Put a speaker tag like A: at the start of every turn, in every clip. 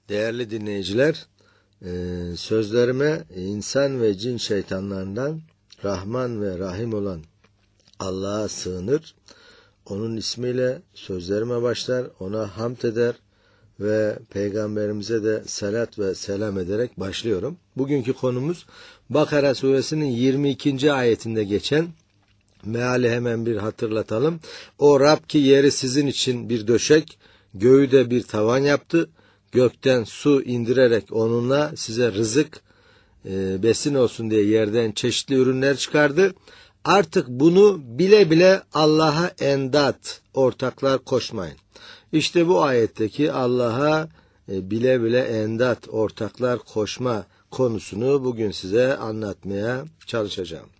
A: Değerli dinleyiciler, sözlerime insan ve cin şeytanlarından Rahman ve Rahim olan Allah'a sığınır. Onun ismiyle sözlerime başlar, ona hamd eder ve Peygamberimize de salat ve selam ederek başlıyorum. Bugünkü konumuz Bakara suresinin 22. ayetinde geçen meali hemen bir hatırlatalım. O Rab ki yeri sizin için bir döşek, göğü de bir tavan yaptı. Gökten su indirerek onunla size rızık, besin olsun diye yerden çeşitli ürünler çıkardı. Artık bunu bile bile Allah'a endat, ortaklar koşmayın. İşte bu ayetteki Allah'a bile bile endat, ortaklar koşma konusunu bugün size anlatmaya çalışacağım.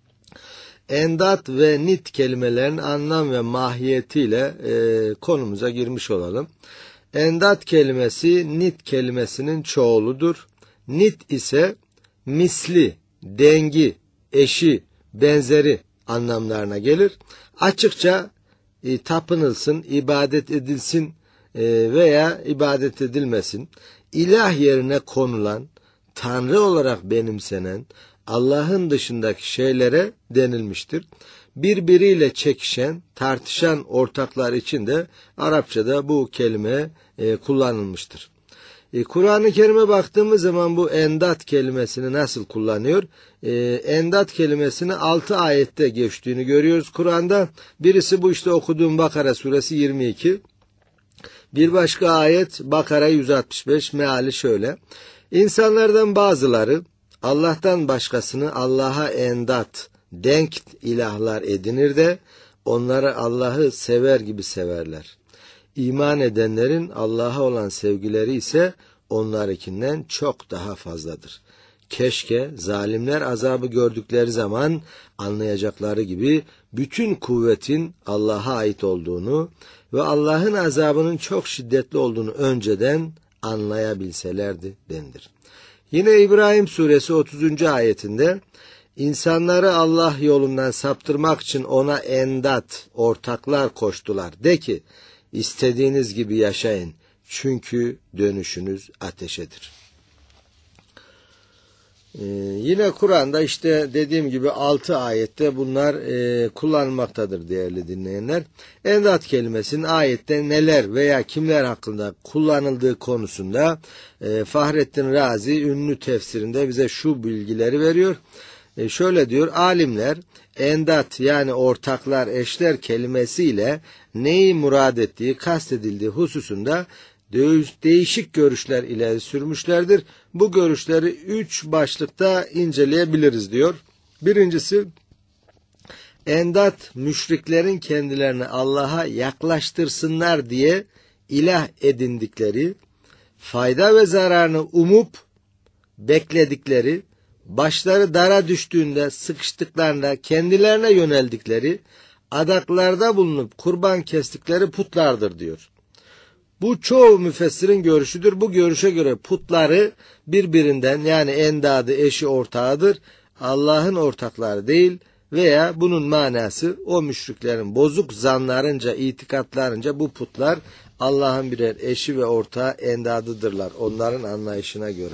A: Endat ve nit kelimelerin anlam ve mahiyetiyle konumuza girmiş olalım. Endat kelimesi nit kelimesinin çoğuludur. Nit ise misli, dengi, eşi, benzeri anlamlarına gelir. Açıkça tapınılsın, ibadet edilsin veya ibadet edilmesin. İlah yerine konulan, Tanrı olarak benimsenen, Allah'ın dışındaki şeylere denilmiştir. Birbiriyle çekişen, tartışan ortaklar için de Arapçada bu kelime kullanılmıştır. Kur'an-ı Kerim'e baktığımız zaman bu endat kelimesini nasıl kullanıyor? Endat kelimesini 6 ayette geçtiğini görüyoruz Kur'an'da. Birisi bu işte okuduğum Bakara suresi 22. Bir başka ayet Bakara 165, meali şöyle. İnsanlardan bazıları Allah'tan başkasını Allah'a endat, denk ilahlar edinir de onları Allah'ı sever gibi severler. İman edenlerin Allah'a olan sevgileri ise onlarınkinden çok daha fazladır. Keşke zalimler azabı gördükleri zaman anlayacakları gibi bütün kuvvetin Allah'a ait olduğunu ve Allah'ın azabının çok şiddetli olduğunu önceden anlayabilselerdi denir. Yine İbrahim suresi 30. ayetinde İnsanları Allah yolundan saptırmak için ona endat, ortaklar koştular. De ki, istediğiniz gibi yaşayın, çünkü dönüşünüz ateşedir. Yine Kur'an'da işte dediğim gibi 6 ayette bunlar kullanılmaktadır değerli dinleyenler. Endat kelimesinin ayette neler veya kimler hakkında kullanıldığı konusunda Fahrettin Razi ünlü tefsirinde bize şu bilgileri veriyor. Şöyle diyor, alimler endat yani ortaklar, eşler kelimesiyle neyi murad ettiği, kastedildiği hususunda değişik görüşler ileri sürmüşlerdir. Bu görüşleri 3 başlıkta inceleyebiliriz diyor. Birincisi, endat müşriklerin kendilerini Allah'a yaklaştırsınlar diye ilah edindikleri, fayda ve zararını umup bekledikleri, başları dara düştüğünde, sıkıştıklarında kendilerine yöneldikleri, adaklarda bulunup kurban kestikleri putlardır diyor. Bu çoğu müfessirin görüşüdür. Bu görüşe göre putları birbirinden yani endadı, eşi, ortağıdır. Allah'ın ortakları değil veya bunun manası o müşriklerin bozuk zanlarınca, itikatlarınca bu putlar Allah'ın birer eşi ve ortağı endadıdırlar onların anlayışına göre.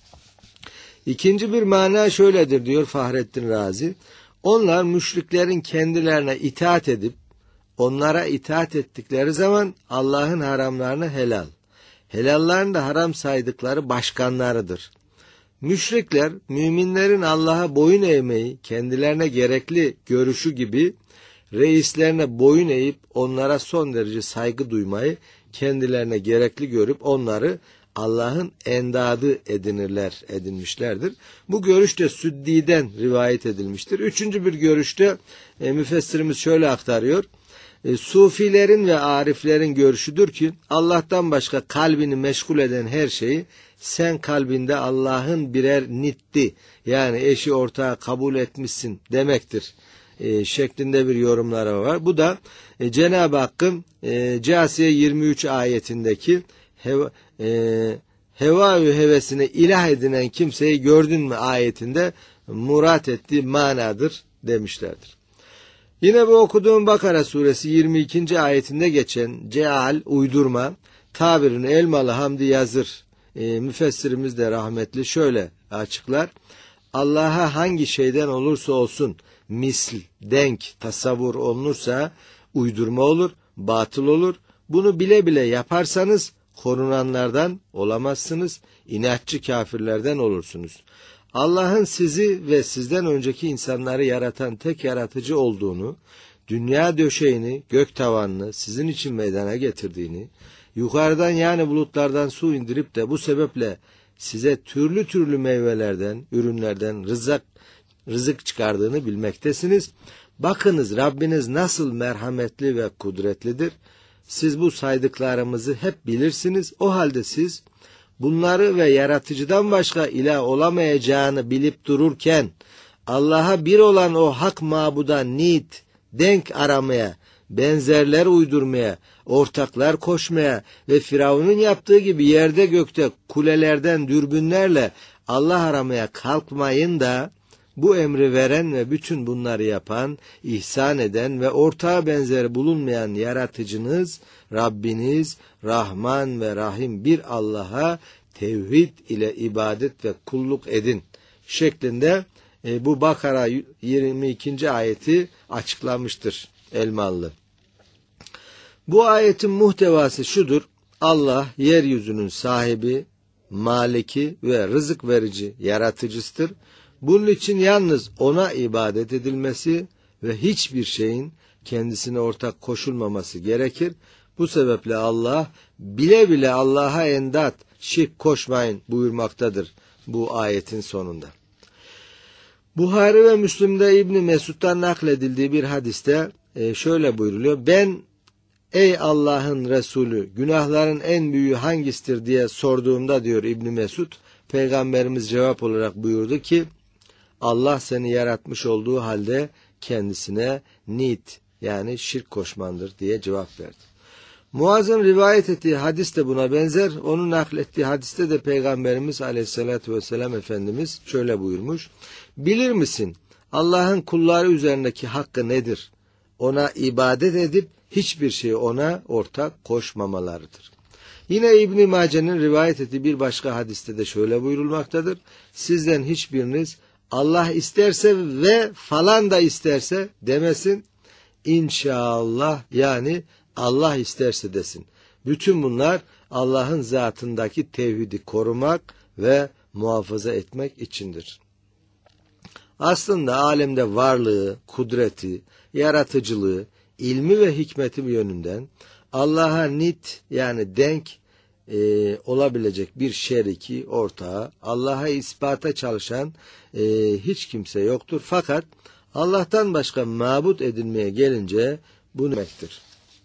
A: İkinci bir mana şöyledir diyor Fahrettin Razi. Onlar müşriklerin kendilerine itaat edip onlara itaat ettikleri zaman Allah'ın haramlarını helal, helallarını da haram saydıkları başkanlarıdır. Müşrikler müminlerin Allah'a boyun eğmeyi kendilerine gerekli görüşü gibi reislerine boyun eğip onlara son derece saygı duymayı kendilerine gerekli görüp onları Allah'ın endadı edinmişlerdir. Bu görüş de Süddi'den rivayet edilmiştir. Üçüncü bir görüşte müfessirimiz şöyle aktarıyor. Sufilerin ve ariflerin görüşüdür ki Allah'tan başka kalbini meşgul eden her şeyi sen kalbinde Allah'ın birer nitti yani eşi ortağı kabul etmişsin demektir şeklinde bir yorumları var. Bu da Cenab-ı Hakk'ın Câsiye 23 ayetindeki heva-ü hevesine ilah edinen kimseyi gördün mü ayetinde murat ettiği manadır demişlerdir. Yine bu okuduğum Bakara suresi 22. ayetinde geçen ceal, uydurma tabirini Elmalı Hamdi Yazır müfessirimiz de rahmetli şöyle açıklar. Allah'a hangi şeyden olursa olsun misl, denk, tasavvur olunursa uydurma olur, batıl olur. Bunu bile bile yaparsanız korunanlardan olamazsınız, inatçı kafirlerden olursunuz. Allah'ın sizi ve sizden önceki insanları yaratan tek yaratıcı olduğunu, dünya döşeğini, gök tavanını sizin için meydana getirdiğini, yukarıdan yani bulutlardan su indirip de bu sebeple size türlü türlü meyvelerden, ürünlerden rızık çıkardığını bilmektesiniz. Bakınız Rabbiniz nasıl merhametli ve kudretlidir. Siz bu saydıklarımızı hep bilirsiniz. O halde siz bunları ve yaratıcıdan başka ilah olamayacağını bilip dururken Allah'a bir olan o hak mabuda nit, denk aramaya, benzerler uydurmaya, ortaklar koşmaya ve Firavun'un yaptığı gibi yerde gökte kulelerden dürbünlerle Allah aramaya kalkmayın da bu emri veren ve bütün bunları yapan, ihsan eden ve ortağa benzeri bulunmayan yaratıcınız, Rabbiniz, Rahman ve Rahim bir Allah'a tevhid ile ibadet ve kulluk edin şeklinde bu Bakara 22. ayeti açıklamıştır Elmalı. Bu ayetin muhtevası şudur: Allah yeryüzünün sahibi, maliki ve rızık verici yaratıcısıdır. Bunun için yalnız ona ibadet edilmesi ve hiçbir şeyin kendisine ortak koşulmaması gerekir. Bu sebeple Allah bile bile Allah'a endat, şirk koşmayın buyurmaktadır bu ayetin sonunda. Buhari ve Müslim'de İbn Mesud'dan nakledildiği bir hadiste şöyle buyuruluyor: Ben ey Allah'ın Resulü günahların en büyüğü hangisidir diye sorduğumda diyor İbn Mesud, Peygamberimiz cevap olarak buyurdu ki Allah seni yaratmış olduğu halde kendisine nit yani şirk koşmandır diye cevap verdi. Muaz'ın rivayet ettiği hadis de buna benzer. Onun naklettiği hadiste de Peygamberimiz Aleyhisselatü Vesselam Efendimiz şöyle buyurmuş: Bilir misin Allah'ın kulları üzerindeki hakkı nedir? Ona ibadet edip hiçbir şeyi ona ortak koşmamalarıdır. Yine İbn-i Mace'nin rivayet ettiği bir başka hadiste de şöyle buyurulmaktadır: Sizden hiçbiriniz Allah isterse ve falan da isterse demesin, İnşallah yani Allah isterse desin. Bütün bunlar Allah'ın zatındaki tevhidi korumak ve muhafaza etmek içindir. Aslında alemde varlığı, kudreti, yaratıcılığı, ilmi ve hikmeti yönünden Allah'a nit yani denk olabilecek bir şeriki, ortağı, Allah'a ispata çalışan hiç kimse yoktur. Fakat Allah'tan başka mabut edilmeye gelince bu demektir.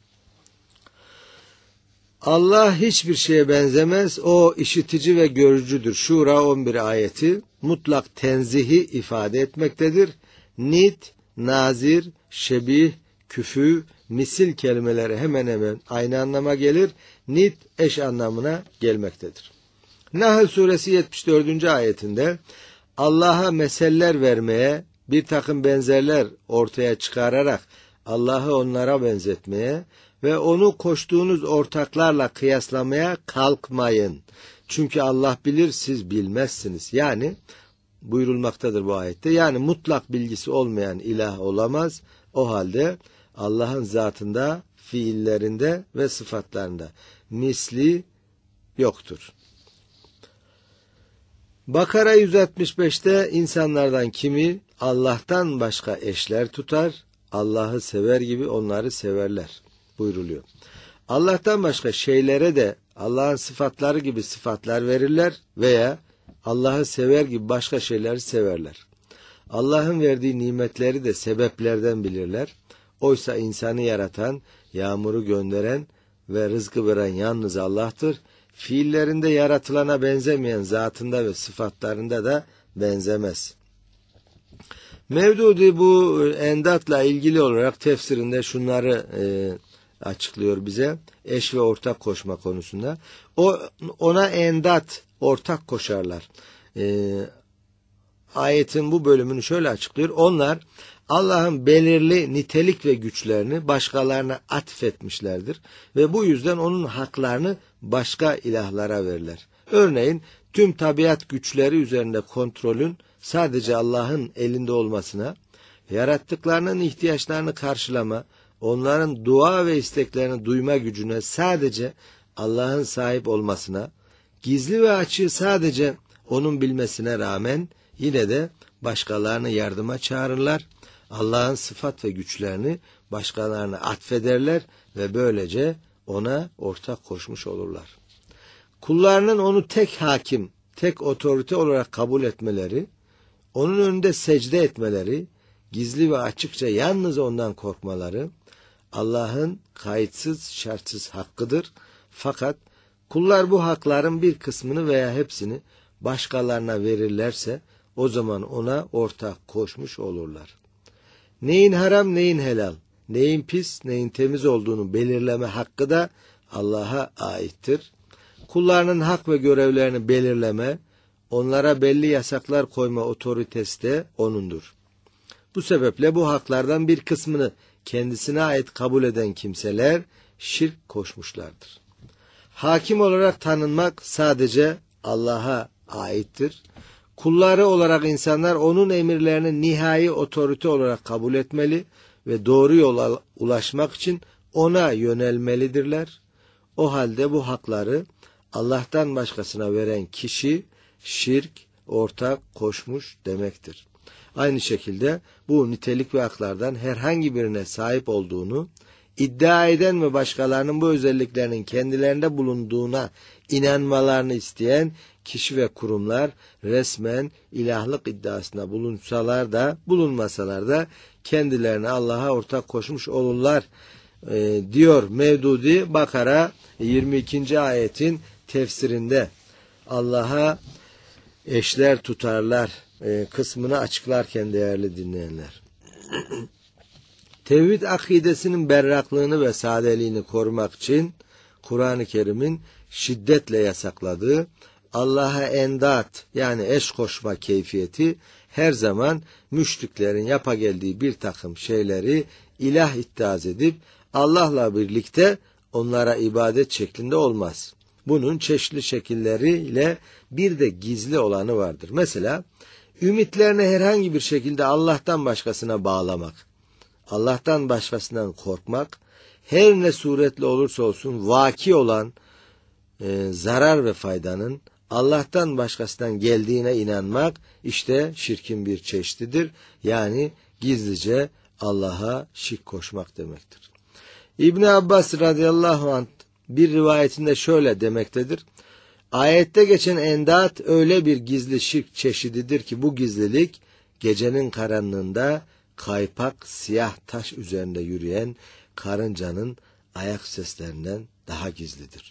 A: Allah hiçbir şeye benzemez. O işitici ve görücüdür. Şura 11 ayeti mutlak tenzihi ifade etmektedir. Nit, nazir, şebih, küfü, misil kelimeleri hemen hemen aynı anlama gelir. Nit eş anlamına gelmektedir. Nahl suresi 74. ayetinde Allah'a meseller vermeye, bir takım benzerler ortaya çıkararak Allah'ı onlara benzetmeye ve onu koştuğunuz ortaklarla kıyaslamaya kalkmayın. Çünkü Allah bilir, siz bilmezsiniz. Yani buyurulmaktadır bu ayette. Yani mutlak bilgisi olmayan ilah olamaz. O halde Allah'ın zatında, fiillerinde ve sıfatlarında misli yoktur. Bakara 165'te insanlardan kimi Allah'tan başka eşler tutar, Allah'ı sever gibi onları severler buyruluyor. Allah'tan başka şeylere de Allah'ın sıfatları gibi sıfatlar verirler veya Allah'ı sever gibi başka şeyleri severler. Allah'ın verdiği nimetleri de sebeplerden bilirler. Oysa insanı yaratan, yağmuru gönderen ve rızkı veren yalnız Allah'tır. Fiillerinde yaratılana benzemeyen zatında ve sıfatlarında da benzemez. Mevdudi bu endatla ilgili olarak tefsirinde şunları açıklıyor bize. Eş ve ortak koşma konusunda. Ona endat, ortak koşarlar. Ayetin bu bölümünü şöyle açıklıyor. Onlar Allah'ın belirli nitelik ve güçlerini başkalarına atfetmişlerdir ve bu yüzden onun haklarını başka ilahlara verirler. Örneğin tüm tabiat güçleri üzerinde kontrolün sadece Allah'ın elinde olmasına, yarattıklarının ihtiyaçlarını karşılama, onların dua ve isteklerini duyma gücüne sadece Allah'ın sahip olmasına, gizli ve açığı sadece O'nun bilmesine rağmen yine de başkalarını yardıma çağırırlar. Allah'ın sıfat ve güçlerini başkalarına atfederler ve böylece O'na ortak koşmuş olurlar. Kullarının O'nu tek hakim, tek otorite olarak kabul etmeleri, O'nun önünde secde etmeleri, gizli ve açıkça yalnız O'ndan korkmaları, Allah'ın kayıtsız şartsız hakkıdır. Fakat kullar bu hakların bir kısmını veya hepsini başkalarına verirlerse o zaman O'na ortak koşmuş olurlar. Neyin haram neyin helal, neyin pis neyin temiz olduğunu belirleme hakkı da Allah'a aittir. Kullarının hak ve görevlerini belirleme, onlara belli yasaklar koyma otoritesi de O'nundur. Bu sebeple bu haklardan bir kısmını kendisine ait kabul eden kimseler şirk koşmuşlardır. Hakim olarak tanınmak sadece Allah'a aittir. Kulları olarak insanlar O'nun emirlerini nihai otorite olarak kabul etmeli ve doğru yola ulaşmak için O'na yönelmelidirler. O halde bu hakları Allah'tan başkasına veren kişi şirk, ortak koşmuş demektir. Aynı şekilde bu nitelik ve haklardan herhangi birine sahip olduğunu iddia eden ve başkalarının bu özelliklerinin kendilerinde bulunduğuna inanmalarını isteyen kişi ve kurumlar resmen ilahlık iddiasında bulunmasalar da kendilerine Allah'a ortak koşmuş olurlar diyor Mevdudi Bakara 22. ayetin tefsirinde. Allah'a eşler tutarlar kısmını açıklarken değerli dinleyenler. Tevhid akidesinin berraklığını ve sadeliğini korumak için Kur'an-ı Kerim'in şiddetle yasakladığı Allah'a endat yani eş koşma keyfiyeti her zaman müşriklerin yapa geldiği bir takım şeyleri ilah iddiaz edip Allah'la birlikte onlara ibadet şeklinde olmaz. Bunun çeşitli şekilleriyle bir de gizli olanı vardır. Mesela ümitlerini herhangi bir şekilde Allah'tan başkasına bağlamak, Allah'tan başkasından korkmak, her ne suretle olursa olsun vaki olan zarar ve faydanın Allah'tan başkasından geldiğine inanmak işte şirkin bir çeşididir. Yani gizlice Allah'a şirk koşmak demektir. İbn Abbas radıyallahu anh bir rivayetinde şöyle demektedir. Ayette geçen endat öyle bir gizli şirk çeşididir ki bu gizlilik gecenin karanlığında kaypak siyah taş üzerinde yürüyen karıncanın ayak seslerinden daha gizlidir.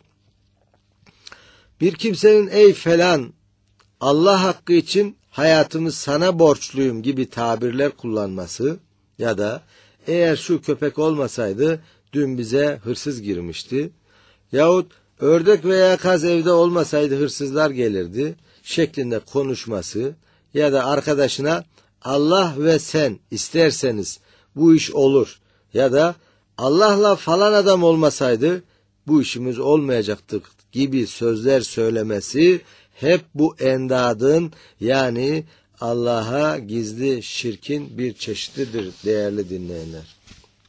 A: Bir kimsenin ey falan Allah hakkı için hayatımı sana borçluyum gibi tabirler kullanması ya da eğer şu köpek olmasaydı dün bize hırsız girmişti yahut ördek veya kaz evde olmasaydı hırsızlar gelirdi şeklinde konuşması ya da arkadaşına Allah ve sen isterseniz bu iş olur ya da Allah'la falan adam olmasaydı bu işimiz olmayacaktı gibi sözler söylemesi hep bu endadın yani Allah'a gizli şirkin bir çeşididir değerli dinleyenler.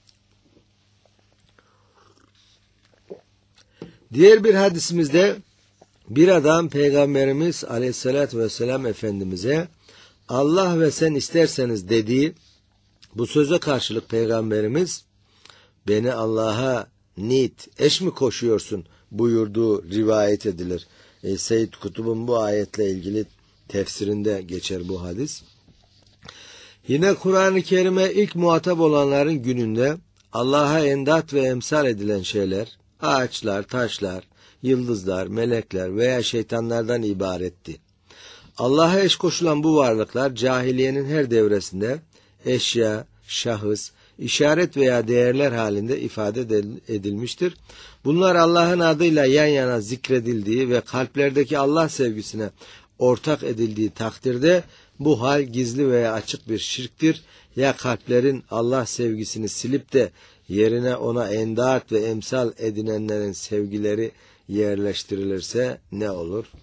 A: Diğer bir hadisimizde bir adam Peygamberimiz Aleyhisselatü Vesselam Efendimiz'e Allah ve sen isterseniz dediği bu söze karşılık Peygamberimiz beni Allah'a eş mi koşuyorsun buyurduğu rivayet edilir. Seyyid Kutub'un bu ayetle ilgili tefsirinde geçer bu hadis. Yine Kur'an-ı Kerim'e ilk muhatap olanların gününde Allah'a endat ve emsal edilen şeyler, ağaçlar, taşlar, yıldızlar, melekler veya şeytanlardan ibaretti. Allah'a eş koşulan bu varlıklar cahiliyenin her devresinde eşya, şahıs, işaret veya değerler halinde ifade edilmiştir. Bunlar Allah'ın adıyla yan yana zikredildiği ve kalplerdeki Allah sevgisine ortak edildiği takdirde bu hal gizli veya açık bir şirktir. Ya kalplerin Allah sevgisini silip de yerine ona endat ve emsal edinenlerin sevgileri yerleştirilirse ne olur?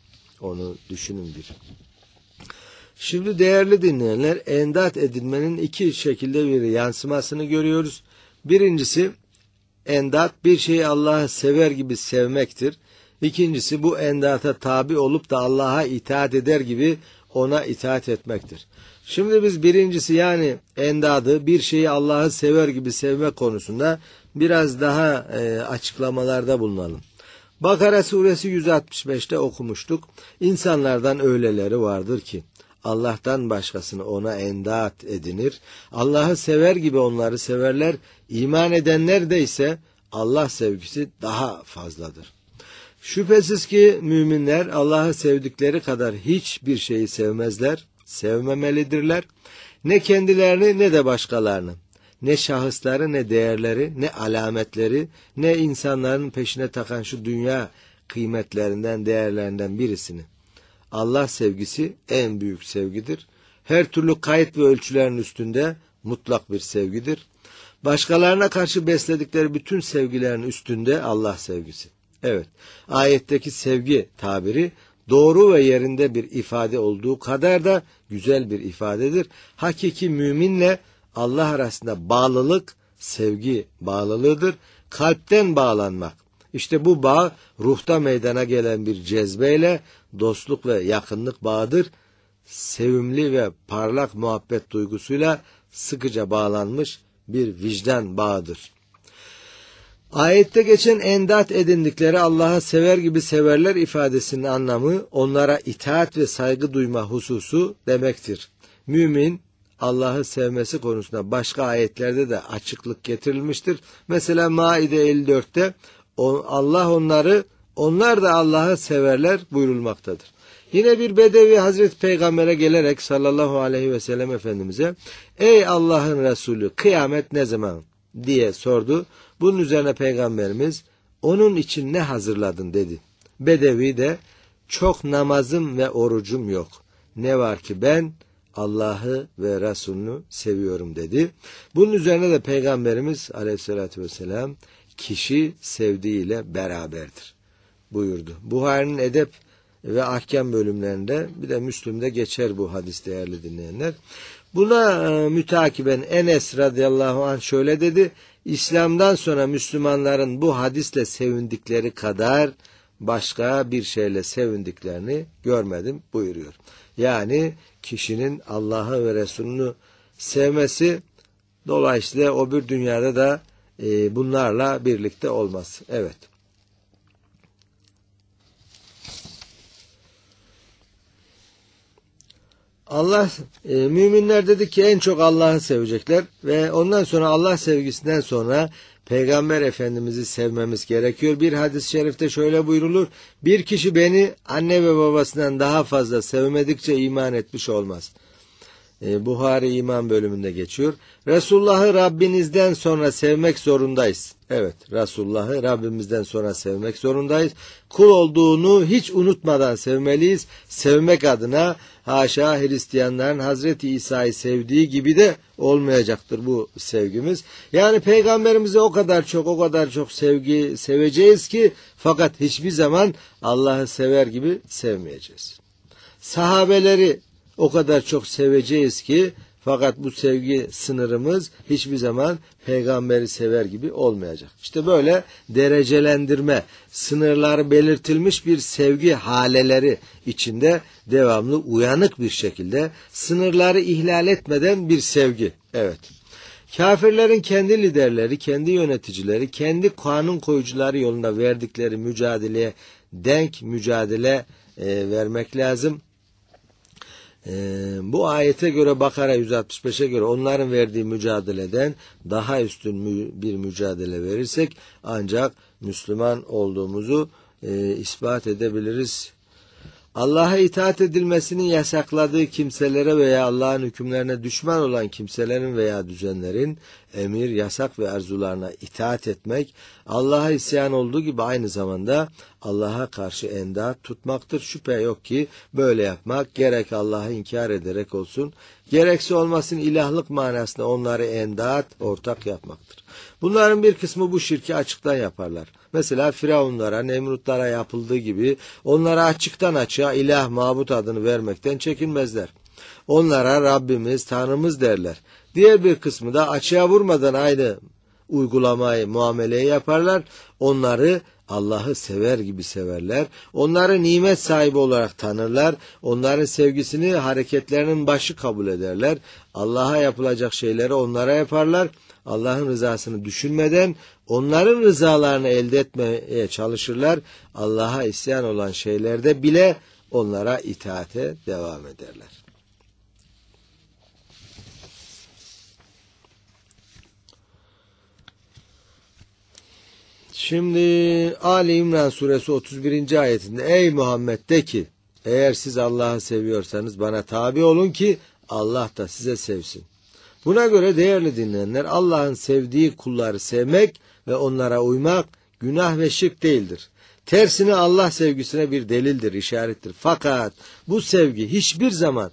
A: Onu düşünün bir. Şimdi değerli dinleyenler, endat edinmenin iki şekilde bir yansımasını görüyoruz. Birincisi, endat bir şeyi Allah'ı sever gibi sevmektir. İkincisi, bu endata tabi olup da Allah'a itaat eder gibi ona itaat etmektir. Şimdi biz birincisi, yani endadı, bir şeyi Allah'ı sever gibi sevme konusunda biraz daha açıklamalarda bulunalım. Bakara suresi 165'te okumuştuk. İnsanlardan öyleleri vardır ki Allah'tan başkasını ona endat edinir. Allah'ı sever gibi onları severler. İman edenler de ise Allah sevgisi daha fazladır. Şüphesiz ki müminler Allah'ı sevdikleri kadar hiçbir şeyi sevmezler, sevmemelidirler. Ne kendilerini ne de başkalarını, ne şahısları ne değerleri, ne alametleri, ne insanların peşine takan şu dünya kıymetlerinden, değerlerinden birisini. Allah sevgisi en büyük sevgidir. Her türlü kayıt ve ölçülerin üstünde mutlak bir sevgidir. Başkalarına karşı besledikleri bütün sevgilerin üstünde Allah sevgisi. Evet, ayetteki sevgi tabiri doğru ve yerinde bir ifade olduğu kadar da güzel bir ifadedir. Hakiki müminle Allah arasında bağlılık, sevgi bağlılığıdır. Kalpten bağlanmak. İşte bu bağ ruhta meydana gelen bir cezbeyle dostluk ve yakınlık bağıdır. Sevimli ve parlak muhabbet duygusuyla sıkıca bağlanmış bir vicdan bağıdır. Ayette geçen endat edindikleri Allah'ı sever gibi severler ifadesinin anlamı onlara itaat ve saygı duyma hususu demektir. Mümin Allah'ı sevmesi konusunda başka ayetlerde de açıklık getirilmiştir. Mesela Maide 54'te onlar da Allah'ı severler buyurulmaktadır. Yine bir bedevi Hazreti Peygamber'e gelerek sallallahu aleyhi ve sellem Efendimiz'e ey Allah'ın Resulü kıyamet ne zaman diye sordu. Bunun üzerine Peygamberimiz onun için ne hazırladın dedi. Bedevi de çok namazım ve orucum yok. Ne var ki ben Allah'ı ve Resulünü seviyorum dedi. Bunun üzerine de Peygamberimiz aleyhissalatü vesselam kişi sevdiğiyle beraberdir buyurdu. Buhari'nin edep ve ahkam bölümlerinde bir de Müslüm'de geçer bu hadis değerli dinleyenler. Buna mütakiben Enes radıyallahu anh şöyle dedi. İslam'dan sonra Müslümanların bu hadisle sevindikleri kadar başka bir şeyle sevindiklerini görmedim buyuruyor. Yani kişinin Allah'ı ve Resulünü sevmesi dolayısıyla o bir dünyada da bunlarla birlikte olmaz. Evet. Allah müminler dedi ki en çok Allah'ı sevecekler ve ondan sonra Allah sevgisinden sonra Peygamber Efendimiz'i sevmemiz gerekiyor. Bir hadis-i şerifte şöyle buyrulur. Bir kişi beni anne ve babasından daha fazla sevmedikçe iman etmiş olmaz. Buhari İman bölümünde geçiyor. Resulullah'ı Rabbinizden sonra sevmek zorundayız. Evet, Resulullah'ı Rabbimizden sonra sevmek zorundayız. Kul olduğunu hiç unutmadan sevmeliyiz. Sevmek adına haşa Hristiyanların Hazreti İsa'yı sevdiği gibi de olmayacaktır bu sevgimiz. Yani Peygamberimize o kadar çok seveceğiz ki fakat hiçbir zaman Allah'ı sever gibi sevmeyeceğiz. Sahabeleri o kadar çok seveceğiz ki fakat bu sevgi sınırımız hiçbir zaman peygamberi sever gibi olmayacak. İşte böyle derecelendirme, sınırları belirtilmiş bir sevgi haleleri içinde devamlı uyanık bir şekilde sınırları ihlal etmeden bir sevgi. Evet. Kafirlerin kendi liderleri, kendi yöneticileri, kendi kanun koyucuları yolunda verdikleri mücadeleye denk mücadele vermek lazım. Bu ayete göre Bakara 165'e göre onların verdiği mücadeleden daha üstün bir mücadele verirsek ancak Müslüman olduğumuzu ispat edebiliriz. Allah'a itaat edilmesinin yasakladığı kimselere veya Allah'ın hükümlerine düşman olan kimselerin veya düzenlerin emir, yasak ve arzularına itaat etmek, Allah'a isyan olduğu gibi aynı zamanda Allah'a karşı endat tutmaktır. Şüphe yok ki böyle yapmak gerek Allah'ı inkar ederek olsun, gerekse olmasın ilahlık manasında onları endat, ortak yapmaktır. Bunların bir kısmı bu şirki açıktan yaparlar. Mesela Firavunlara, Nemrutlara yapıldığı gibi onlara açıktan açığa ilah, mabut adını vermekten çekinmezler. Onlara Rabbimiz, Tanrımız derler. Diğer bir kısmı da açığa vurmadan aynı uygulamayı, muameleyi yaparlar. Onları Allah'ı sever gibi severler. Onları nimet sahibi olarak tanırlar. Onların sevgisini hareketlerinin başı kabul ederler. Allah'a yapılacak şeyleri onlara yaparlar. Allah'ın rızasını düşünmeden onların rızalarını elde etmeye çalışırlar. Allah'a isyan olan şeylerde bile onlara itaate devam ederler. Şimdi Ali İmran suresi 31. ayetinde ey Muhammed de ki eğer siz Allah'ı seviyorsanız bana tabi olun ki Allah da size sevsin. Buna göre değerli dinleyenler Allah'ın sevdiği kulları sevmek ve onlara uymak günah ve şirk değildir. Tersine Allah sevgisine bir delildir, işarettir. Fakat bu sevgi hiçbir zaman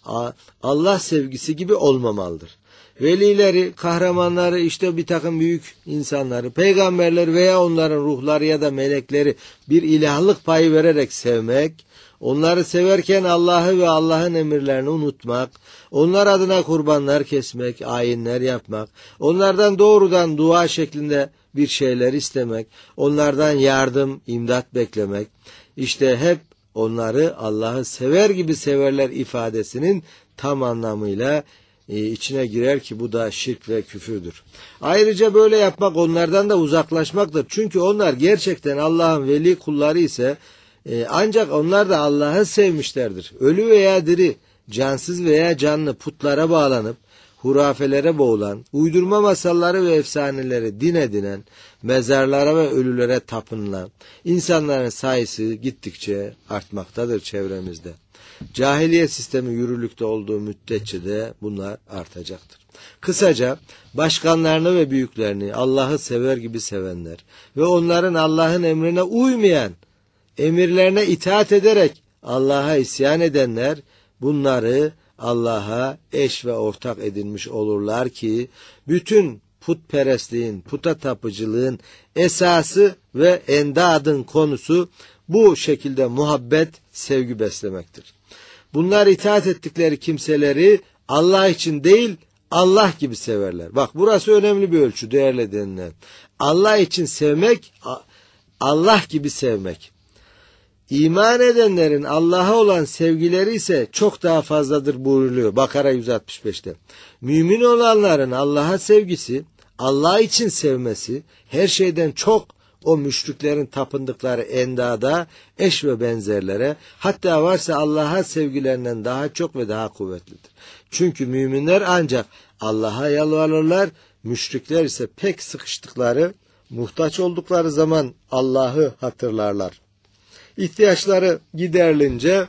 A: Allah sevgisi gibi olmamalıdır. Velileri, kahramanları, işte bir takım büyük insanları, peygamberler veya onların ruhları ya da melekleri bir ilahlık payı vererek sevmek, onları severken Allah'ı ve Allah'ın emirlerini unutmak, onlar adına kurbanlar kesmek, ayinler yapmak, onlardan doğrudan dua şeklinde bir şeyler istemek, onlardan yardım, imdat beklemek, işte hep onları Allah'ı sever gibi severler ifadesinin tam anlamıyla içine girer ki bu da şirk ve küfürdür. Ayrıca böyle yapmak onlardan da uzaklaşmaktır. Çünkü onlar gerçekten Allah'ın veli kulları ise ancak onlar da Allah'ı sevmişlerdir. Ölü veya diri, cansız veya canlı putlara bağlanıp hurafelere boğulan, uydurma masalları ve efsaneleri din edinen, mezarlara ve ölülere tapınılan insanların sayısı gittikçe artmaktadır çevremizde. Cahiliye sistemi yürürlükte olduğu müddetçe de bunlar artacaktır. Kısaca başkanlarını ve büyüklerini Allah'ı sever gibi sevenler ve onların Allah'ın emrine uymayan, emirlerine itaat ederek Allah'a isyan edenler bunları Allah'a eş ve ortak edinmiş olurlar ki bütün putperestliğin, puta tapıcılığın esası ve endadın konusu bu şekilde muhabbet, sevgi beslemektir. Bunlar itaat ettikleri kimseleri Allah için değil, Allah gibi severler. Bak burası önemli bir ölçü değerli dinleyenler. Allah için sevmek, Allah gibi sevmek. İman edenlerin Allah'a olan sevgileri ise çok daha fazladır buyuruluyor Bakara 165'te. Mümin olanların Allah'a sevgisi, Allah için sevmesi her şeyden çok o müşriklerin tapındıkları endada, eş ve benzerlere, hatta varsa Allah'a sevgilerinden daha çok ve daha kuvvetlidir. Çünkü müminler ancak Allah'a yalvarırlar, müşrikler ise pek sıkıştıkları, muhtaç oldukları zaman Allah'ı hatırlarlar. İhtiyaçları giderilince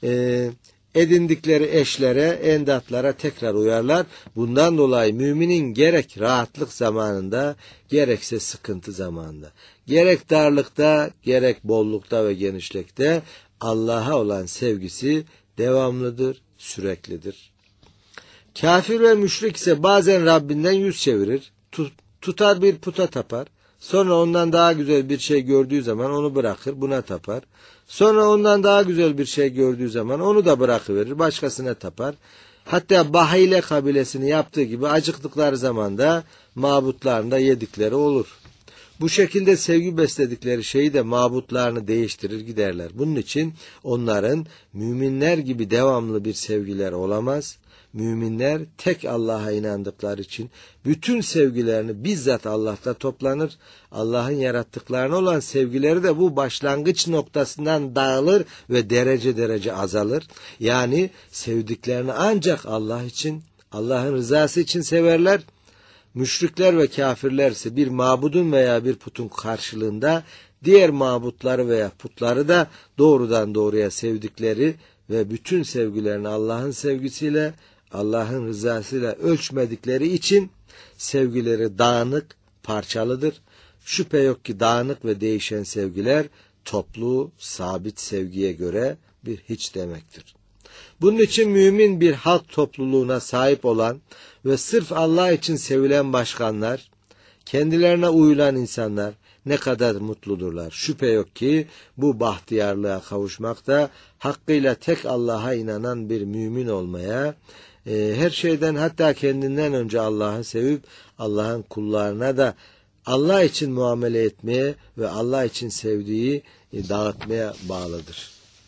A: edindikleri eşlere, endatlara tekrar uyarlar. Bundan dolayı müminin gerek rahatlık zamanında, gerekse sıkıntı zamanında, gerek darlıkta, gerek bollukta ve genişlikte Allah'a olan sevgisi devamlıdır, süreklidir. Kafir ve müşrik ise bazen Rabbinden yüz çevirir, tutar bir puta tapar. Sonra ondan daha güzel bir şey gördüğü zaman onu bırakır, buna tapar. Sonra ondan daha güzel bir şey gördüğü zaman onu da bırakıverir, başkasına tapar. Hatta Bahile kabilesini yaptığı gibi acıktıkları zaman da mabutlarında yedikleri olur. Bu şekilde sevgi besledikleri şeyi de mabutlarını değiştirir giderler. Bunun için onların müminler gibi devamlı bir sevgiler olamaz. Müminler tek Allah'a inandıkları için bütün sevgilerini bizzat Allah'ta toplanır. Allah'ın yarattıklarına olan sevgileri de bu başlangıç noktasından dağılır ve derece derece azalır. Yani sevdiklerini ancak Allah için, Allah'ın rızası için severler. Müşrikler ve kafirler ise bir mabudun veya bir putun karşılığında diğer mabutları veya putları da doğrudan doğruya sevdikleri ve bütün sevgilerini Allah'ın sevgisiyle, Allah'ın rızasıyla ölçmedikleri için sevgileri dağınık, parçalıdır. Şüphe yok ki dağınık ve değişen sevgiler toplu, sabit sevgiye göre bir hiç demektir. Bunun için mümin bir halk topluluğuna sahip olan ve sırf Allah için sevilen başkanlar, kendilerine uyulan insanlar ne kadar mutludurlar. Şüphe yok ki bu bahtiyarlığa kavuşmak da hakkıyla tek Allah'a inanan bir mümin olmaya, her şeyden hatta kendinden önce Allah'ı sevip Allah'ın kullarına da Allah için muamele etmeye ve Allah için sevdiği dağıtmaya bağlıdır.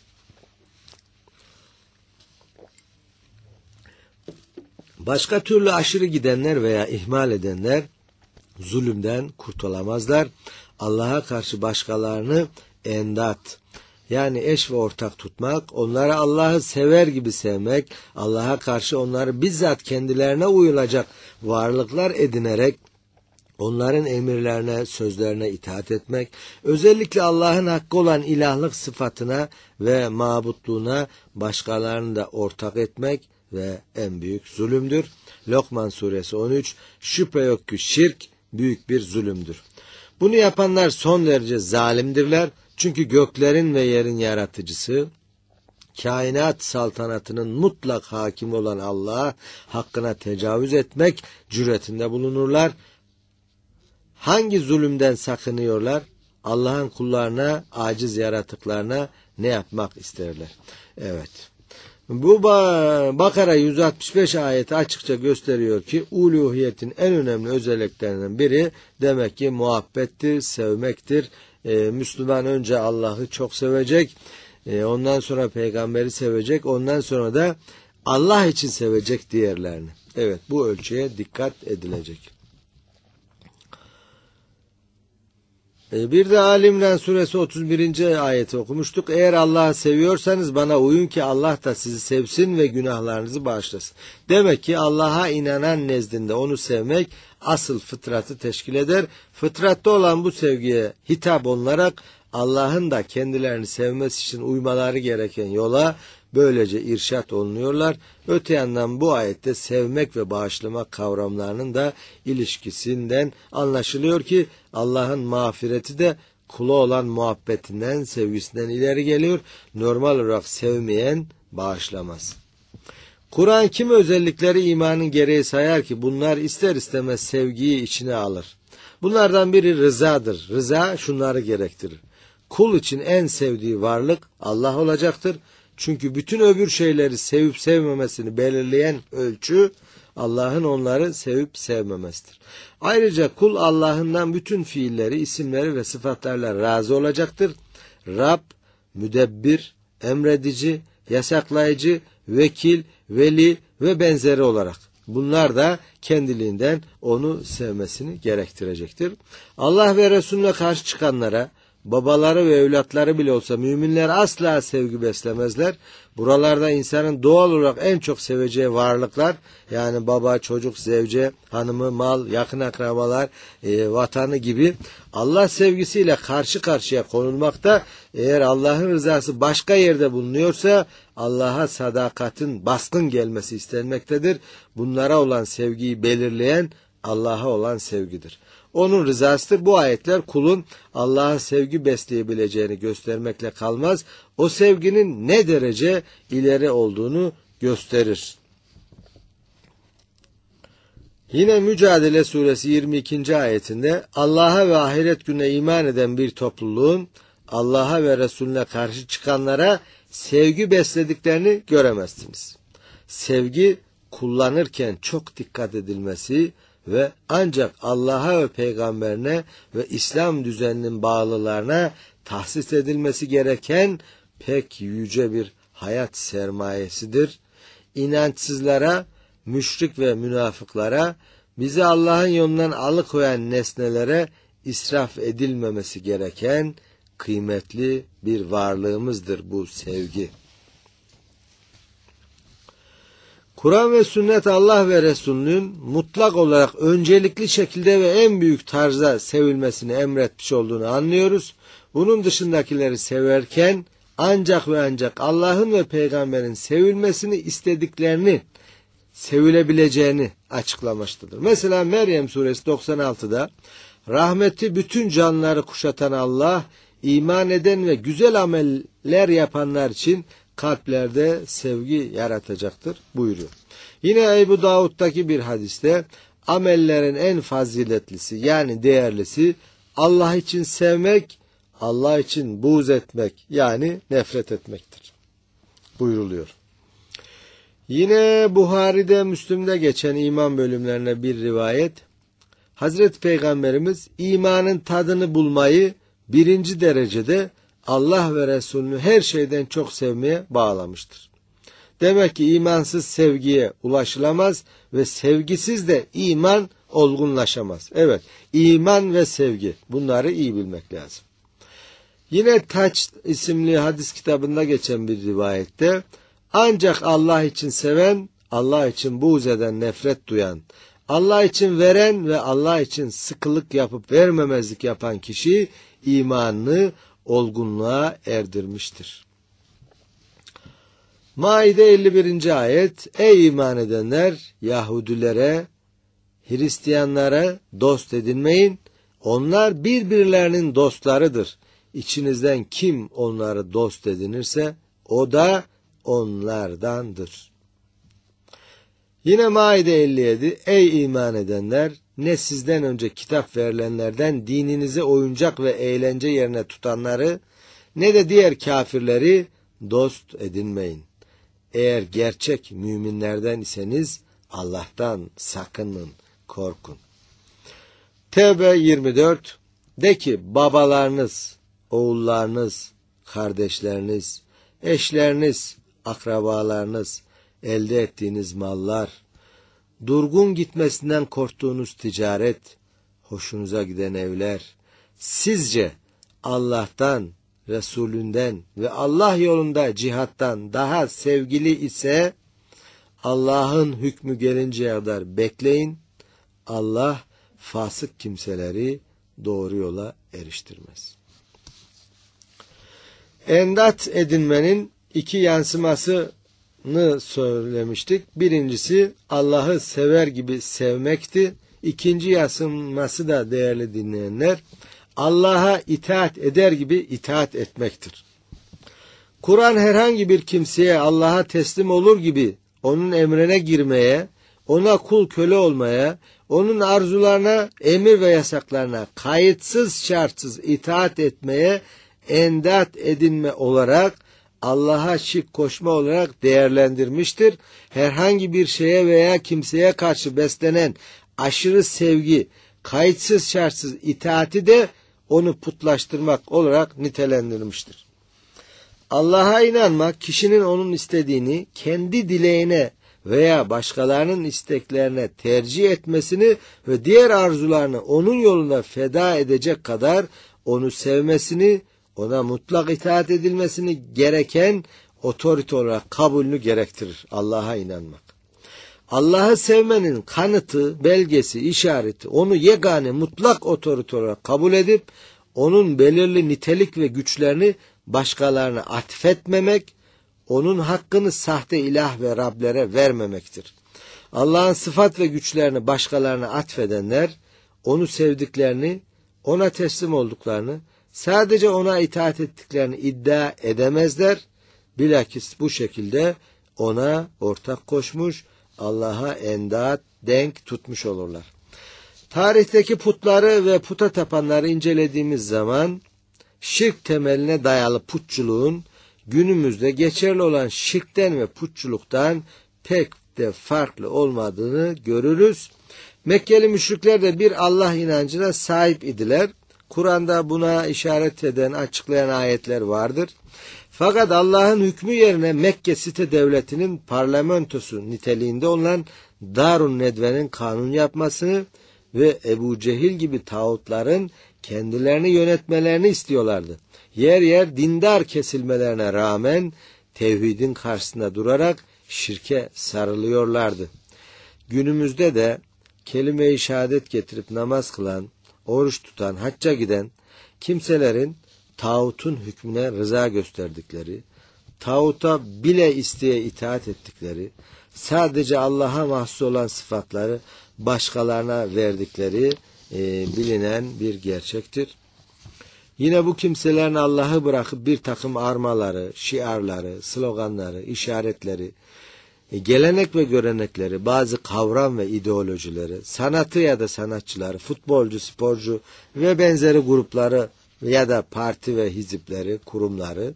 A: Başka türlü aşırı gidenler veya ihmal edenler zulümden kurtulamazlar. Allah'a karşı başkalarını endat, yani eş ve ortak tutmak, onları Allah'ı sever gibi sevmek, Allah'a karşı onları bizzat kendilerine uyulacak varlıklar edinerek onların emirlerine, sözlerine itaat etmek, özellikle Allah'ın hakkı olan ilahlık sıfatına ve mabutluğuna başkalarını da ortak etmek ve en büyük zulümdür. Lokman suresi 13. Şüphe yok ki şirk büyük bir zulümdür. Bunu yapanlar son derece zalimdirler. Çünkü göklerin ve yerin yaratıcısı, kainat saltanatının mutlak hakim olan Allah'a hakkına tecavüz etmek cüretinde bulunurlar. Hangi zulümden sakınıyorlar? Allah'ın kullarına, aciz yaratıklarına ne yapmak isterler? Evet. Bu Bakara 165 ayeti açıkça gösteriyor ki uluhiyetin en önemli özelliklerinden biri demek ki muhabbettir, sevmektir. Müslüman önce Allah'ı çok sevecek, ondan sonra peygamberi sevecek, ondan sonra da Allah için sevecek diğerlerini. Evet, bu ölçüye dikkat edilecek. Bir de Ali İmran suresi 31. ayeti okumuştuk. Eğer Allah'ı seviyorsanız bana uyun ki Allah da sizi sevsin ve günahlarınızı bağışlasın. Demek ki Allah'a inanan nezdinde onu sevmek asıl fıtratı teşkil eder. Fıtratta olan bu sevgiye hitap olunarak Allah'ın da kendilerini sevmesi için uymaları gereken yola böylece irşat olunuyorlar. Öte yandan bu ayette sevmek ve bağışlamak kavramlarının da ilişkisinden anlaşılıyor ki Allah'ın mağfireti de kula olan muhabbetinden, sevgisinden ileri geliyor. Normal olarak sevmeyen bağışlamaz. Kur'an kimi özellikleri imanın gereği sayar ki bunlar ister istemez sevgiyi içine alır. Bunlardan biri rızadır. Rıza şunları gerektirir. Kul için en sevdiği varlık Allah olacaktır. Çünkü bütün öbür şeyleri sevip sevmemesini belirleyen ölçü Allah'ın onları sevip sevmemesidir. Ayrıca kul Allah'ından bütün fiilleri, isimleri ve sıfatlarla razı olacaktır. Rab, müdebbir, emredici, yasaklayıcı, vekil, veli ve benzeri olarak. Bunlar da kendiliğinden onu sevmesini gerektirecektir. Allah ve Resulüne karşı çıkanlara, babaları ve evlatları bile olsa müminler asla sevgi beslemezler. Buralarda insanın doğal olarak en çok seveceği varlıklar, yani baba, çocuk, zevce, hanımı, mal, yakın akrabalar, vatanı gibi Allah sevgisiyle karşı karşıya konulmakta. Eğer Allah'ın rızası başka yerde bulunuyorsa Allah'a sadakatin baskın gelmesi istenmektedir. Bunlara olan sevgiyi belirleyen Allah'a olan sevgidir. Onun rızasıdır. Bu ayetler kulun Allah'a sevgi besleyebileceğini göstermekle kalmaz. O sevginin ne derece ileri olduğunu gösterir. Yine Mücadele suresi 22. ayetinde Allah'a ve ahiret gününe iman eden bir topluluğun Allah'a ve Resulüne karşı çıkanlara sevgi beslediklerini göremezsiniz. Sevgi kullanırken çok dikkat edilmesi ve ancak Allah'a ve peygamberine ve İslam düzeninin bağlılarına tahsis edilmesi gereken pek yüce bir hayat sermayesidir. İnançsızlara, müşrik ve münafıklara, bizi Allah'ın yolundan alıkoyan nesnelere israf edilmemesi gereken kıymetli bir varlığımızdır bu sevgi. Kur'an ve sünnet Allah ve Resulünün mutlak olarak öncelikli şekilde ve en büyük tarzda sevilmesini emretmiş olduğunu anlıyoruz. Bunun dışındakileri severken ancak ve ancak Allah'ın ve peygamberin sevilmesini istediklerini, sevilebileceğini açıklamıştır. Mesela Meryem suresi 96'da rahmeti bütün canlıları kuşatan Allah iman eden ve güzel ameller yapanlar için kalplerde sevgi yaratacaktır buyuruyor. Yine Ebu Davud'daki bir hadiste amellerin en faziletlisi yani değerlisi Allah için sevmek, Allah için buğz etmek yani nefret etmektir buyuruluyor. Yine Buhari'de, Müslim'de geçen iman bölümlerine bir rivayet. Hazreti Peygamberimiz imanın tadını bulmayı birinci derecede Allah ve Resulünü her şeyden çok sevmeye bağlamıştır. Demek ki imansız sevgiye ulaşılamaz ve sevgisiz de iman olgunlaşamaz. Evet, iman ve sevgi, bunları iyi bilmek lazım. Yine Taç isimli hadis kitabında geçen bir rivayette ancak Allah için seven, Allah için buğz eden, nefret duyan, Allah için veren ve Allah için sıkılık yapıp vermemezlik yapan kişi imanını olgunluğa erdirmiştir. Maide 51. ayet: Ey iman edenler, Yahudilere, Hristiyanlara dost edinmeyin. Onlar birbirlerinin dostlarıdır. İçinizden kim onları dost edinirse o da onlardandır. Yine Maide 57: Ey iman edenler, ne sizden önce kitap verilenlerden dininizi oyuncak ve eğlence yerine tutanları ne de diğer kafirleri dost edinmeyin. Eğer gerçek müminlerden iseniz Allah'tan sakının, korkun. Tevbe 24: De ki babalarınız, oğullarınız, kardeşleriniz, eşleriniz, akrabalarınız, elde ettiğiniz mallar, durgun gitmesinden korktuğunuz ticaret, hoşunuza giden evler, sizce Allah'tan, Resulünden ve Allah yolunda cihattan daha sevgili ise Allah'ın hükmü gelinceye kadar bekleyin. Allah fasık kimseleri doğru yola eriştirmez. Endat edinmenin iki yansımasını söylemiştik. Birincisi Allah'ı sever gibi sevmekti. İkinci yansıması da değerli dinleyenler, Allah'a itaat eder gibi itaat etmektir. Kur'an herhangi bir kimseye Allah'a teslim olur gibi onun emrine girmeye, ona kul köle olmaya, onun arzularına, emir ve yasaklarına kayıtsız şartsız itaat etmeye endat edinme olarak, Allah'a şirk koşma olarak değerlendirmiştir. Herhangi bir şeye veya kimseye karşı beslenen aşırı sevgi, kayıtsız şartsız itaati de onu putlaştırmak olarak nitelendirmiştir. Allah'a inanmak, kişinin onun istediğini kendi dileğine veya başkalarının isteklerine tercih etmesini ve diğer arzularını onun yolunda feda edecek kadar onu sevmesini, ona mutlak itaat edilmesini gereken otorite olarak kabulünü gerektirir. Allah'a inanmak. Allah'ı sevmenin kanıtı, belgesi, işareti, onu yegane mutlak otorite olarak kabul edip, onun belirli nitelik ve güçlerini başkalarına atfetmemek, onun hakkını sahte ilah ve Rablere vermemektir. Allah'ın sıfat ve güçlerini başkalarına atfedenler, onu sevdiklerini, ona teslim olduklarını, sadece ona itaat ettiklerini iddia edemezler. Bilakis bu şekilde ona ortak koşmuş, Allah'a endat, denk tutmuş olurlar. Tarihteki putları ve puta tapanları incelediğimiz zaman şirk temeline dayalı putçuluğun günümüzde geçerli olan şirkten ve putçuluktan pek de farklı olmadığını görürüz. Mekkeli müşrikler de bir Allah inancına sahip idiler. Kur'an'da buna işaret eden, açıklayan ayetler vardır. Fakat Allah'ın hükmü yerine Mekke site devletinin parlamentosu niteliğinde olan Darun Nedve'nin kanun yapmasını ve Ebu Cehil gibi tağutların kendilerini yönetmelerini istiyorlardı. Yer yer dindar kesilmelerine rağmen tevhidin karşısında durarak şirke sarılıyorlardı. Günümüzde de kelime-i şehadet getirip namaz kılan, oruç tutan, hacca giden kimselerin tağutun hükmüne rıza gösterdikleri, tağuta bile isteye itaat ettikleri, sadece Allah'a mahsus olan sıfatları başkalarına verdikleri bilinen bir gerçektir. Yine bu kimselerin Allah'ı bırakıp bir takım armaları, şiarları, sloganları, işaretleri, gelenek ve görenekleri, bazı kavram ve ideolojileri, sanatı ya da sanatçıları, futbolcu, sporcu ve benzeri grupları ya da parti ve hizipleri, kurumları,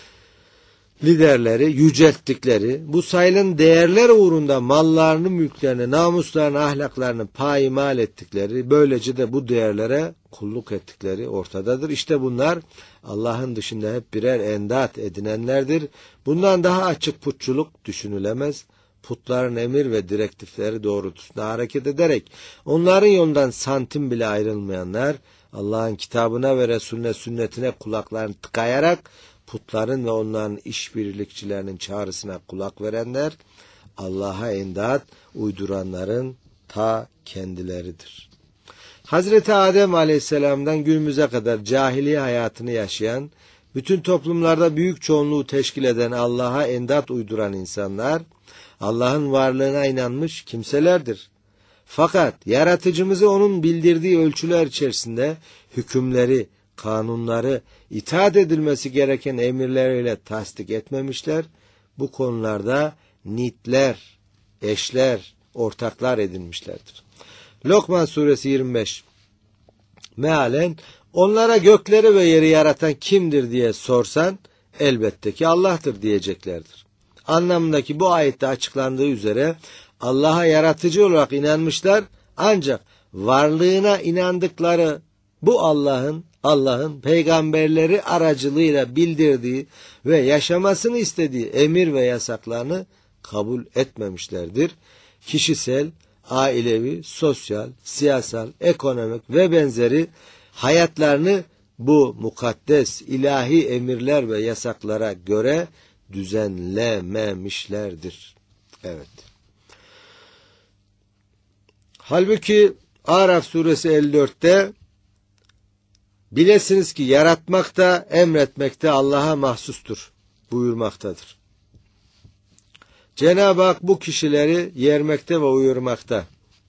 A: liderleri yücelttikleri, bu sayılan değerler uğrunda mallarını, mülklerini, namuslarını, ahlaklarını payimal ettikleri, böylece de bu değerlere kulluk ettikleri ortadadır. İşte bunlar Allah'ın dışında hep birer endat edinenlerdir. Bundan daha açık putçuluk düşünülemez. Putların emir ve direktifleri doğrultusunda hareket ederek onların yolundan santim bile ayrılmayanlar, Allah'ın kitabına ve Resulüne, sünnetine kulaklarını tıkayarak putların ve onların işbirlikçilerinin çağrısına kulak verenler, Allah'a endat uyduranların ta kendileridir. Hazreti Adem Aleyhisselam'dan günümüze kadar cahiliye hayatını yaşayan, bütün toplumlarda büyük çoğunluğu teşkil eden Allah'a endat uyduran insanlar, Allah'ın varlığına inanmış kimselerdir. Fakat yaratıcımızı onun bildirdiği ölçüler içerisinde hükümleri, kanunları, itaat edilmesi gereken emirleriyle tasdik etmemişler. Bu konularda nitler, eşler, ortaklar edinmişlerdir. Lokman suresi 25. Mealen onlara gökleri ve yeri yaratan kimdir diye sorsan elbette ki Allah'tır diyeceklerdir. Anlamındaki bu ayette açıklandığı üzere Allah'a yaratıcı olarak inanmışlar, ancak varlığına inandıkları bu Allah'ın peygamberleri aracılığıyla bildirdiği ve yaşamasını istediği emir ve yasaklarını kabul etmemişlerdir. Kişisel, ailevi, sosyal, siyasal, ekonomik ve benzeri hayatlarını bu mukaddes ilahi emirler ve yasaklara göre düzenlememişlerdir. Evet. Halbuki Araf suresi 54'te bilesiniz ki yaratmak da emretmek de Allah'a mahsustur buyurmaktadır. Cenab-ı Hak bu kişileri yermekte ve uyurmakta.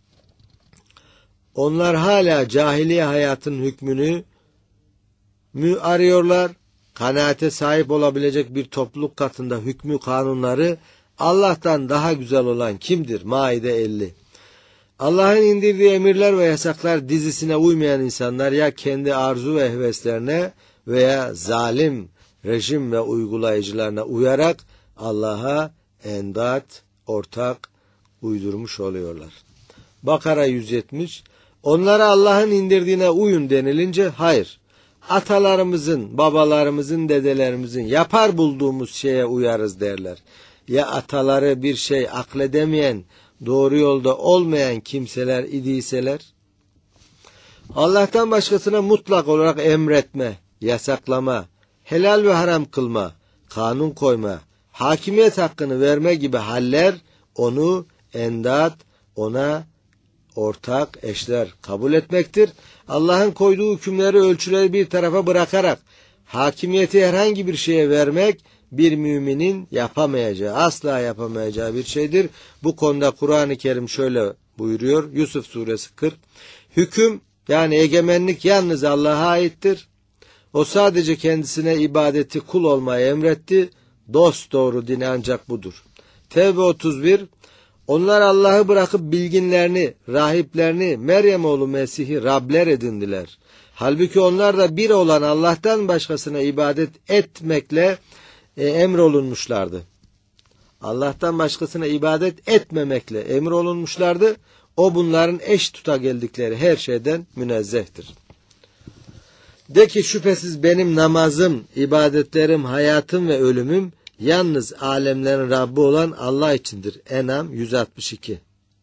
A: Onlar hala cahiliye hayatın hükmünü mü arıyorlar? Kanaate sahip olabilecek bir topluluk katında hükmü kanunları Allah'tan daha güzel olan kimdir? Maide 50. Allah'ın indirdiği emirler ve yasaklar dizisine uymayan insanlar ya kendi arzu ve heveslerine veya zalim rejim ve uygulayıcılarına uyarak Allah'a endat, ortak uydurmuş oluyorlar. Bakara 170. Onlara Allah'ın indirdiğine uyun denilince hayır, atalarımızın, babalarımızın, dedelerimizin yapar bulduğumuz şeye uyarız derler. Ya ataları bir şey akledemeyen, doğru yolda olmayan kimseler idiyseler, Allah'tan başkasına mutlak olarak emretme, yasaklama, helal ve haram kılma, kanun koyma, hakimiyet hakkını verme gibi haller onu endat, ona ortak, eşler kabul etmektir. Allah'ın koyduğu hükümleri, ölçüleri bir tarafa bırakarak hakimiyeti herhangi bir şeye vermek bir müminin yapamayacağı, asla yapamayacağı bir şeydir. Bu konuda Kur'an-ı Kerim şöyle buyuruyor. Yusuf suresi 40. Hüküm yani egemenlik yalnız Allah'a aittir. O sadece kendisine ibadeti, kul olmayı emretti. Dosdoğru din ancak budur. Tevbe 31. Onlar Allah'ı bırakıp bilginlerini, rahiplerini, Meryem oğlu Mesih'i Rabler edindiler. Halbuki onlar da bir olan Allah'tan başkasına ibadet etmekle emrolunmuşlardı. Allah'tan başkasına ibadet etmemekle emrolunmuşlardı. O bunların eş tuta geldikleri her şeyden münezzehtir. De ki şüphesiz benim namazım, ibadetlerim, hayatım ve ölümüm yalnız alemlerin Rabbi olan Allah içindir. En'am 162.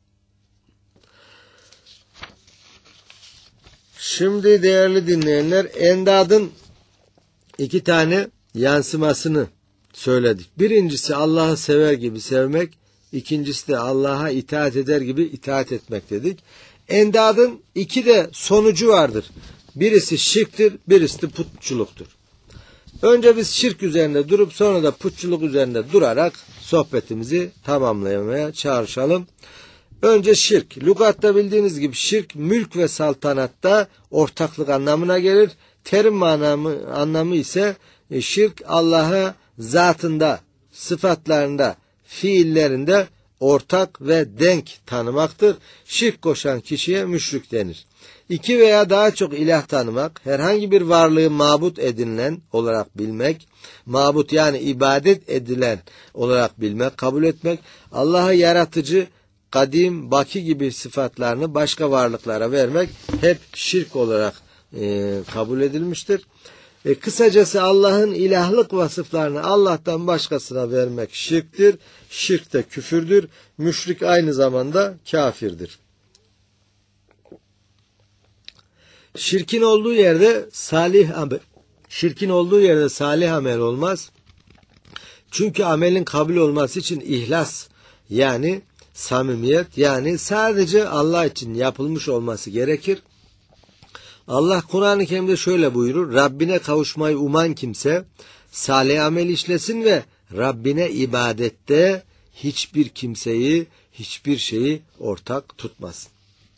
A: Şimdi değerli dinleyenler, endadın iki tane yansımasını söyledik. Birincisi Allah'ı sever gibi sevmek, ikincisi de Allah'a itaat eder gibi itaat etmek dedik. Endadın iki de sonucu vardır. Birisi şirktir, birisi de putçuluktur. Önce biz şirk üzerinde durup sonra da putçuluk üzerinde durarak sohbetimizi tamamlamaya çalışalım. Önce şirk. Lügatta bildiğiniz gibi şirk, mülk ve saltanatta ortaklık anlamına gelir. Terim anlamı ise şirk Allah'a zatında, sıfatlarında, fiillerinde ortak ve denk tanımaktır. Şirk koşan kişiye müşrik denir. İki veya daha çok ilah tanımak, herhangi bir varlığı mabut edinilen olarak bilmek, mabut yani ibadet edilen olarak bilmek, kabul etmek, Allah'ı yaratıcı, kadim, baki gibi sıfatlarını başka varlıklara vermek hep şirk olarak kabul edilmiştir. Kısacası Allah'ın ilahlık vasıflarını Allah'tan başkasına vermek şirktir. Şirk de küfürdür. Müşrik aynı zamanda kafirdir. Şirkin olduğu yerde salih amel olmaz. Çünkü amelin kabul olması için ihlas yani samimiyet yani sadece Allah için yapılmış olması gerekir. Allah Kur'an-ı Kerim'de şöyle buyurur. Rabbine kavuşmayı uman kimse salih amel işlesin ve Rabbine ibadette hiçbir kimseyi, hiçbir şeyi ortak tutmasın.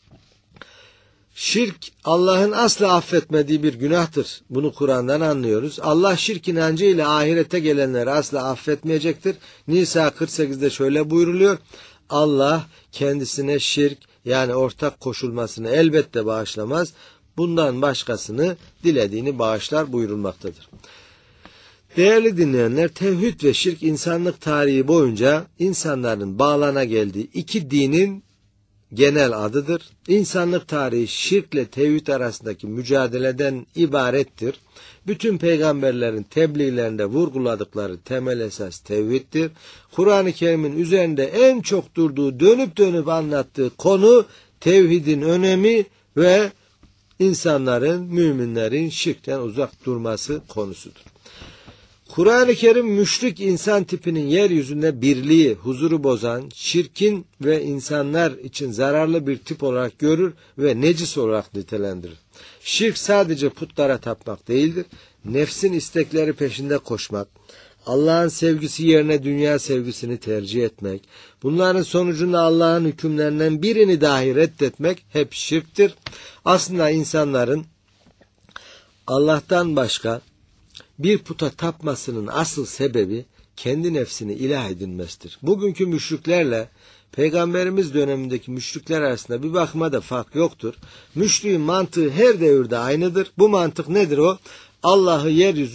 A: Şirk Allah'ın asla affetmediği bir günahtır. Bunu Kur'an'dan anlıyoruz. Allah şirk inancıyla ahirete gelenleri asla affetmeyecektir. Nisa 48'de şöyle buyruluyor. Allah kendisine şirk yani ortak koşulmasını elbette bağışlamaz. Bundan başkasını dilediğini bağışlar buyurulmaktadır. Değerli dinleyenler, tevhid ve şirk insanlık tarihi boyunca insanların bağlana geldiği iki dinin genel adıdır. İnsanlık tarihi şirkle tevhid arasındaki mücadeleden ibarettir. Bütün peygamberlerin tebliğlerinde vurguladıkları temel esas tevhiddir. Kur'an-ı Kerim'in üzerinde en çok durduğu, dönüp dönüp anlattığı konu tevhidin önemi ve insanların, müminlerin şirkten uzak durması konusudur. Kur'an-ı Kerim müşrik insan tipinin yeryüzünde birliği, huzuru bozan, şirkin ve insanlar için zararlı bir tip olarak görür ve necis olarak nitelendirir. Şirk sadece putlara tapmak değildir. Nefsin istekleri peşinde koşmak, Allah'ın sevgisi yerine dünya sevgisini tercih etmek, bunların sonucunda Allah'ın hükümlerinden birini dahi reddetmek hep şirktir. Aslında insanların Allah'tan başka bir puta tapmasının asıl sebebi kendi nefsini ilah edinmesidir. Bugünkü müşriklerle Peygamberimiz dönemindeki müşrikler arasında bir bakıma da fark yoktur. Müşriğin mantığı her devirde aynıdır. Bu mantık nedir o? Allah'ı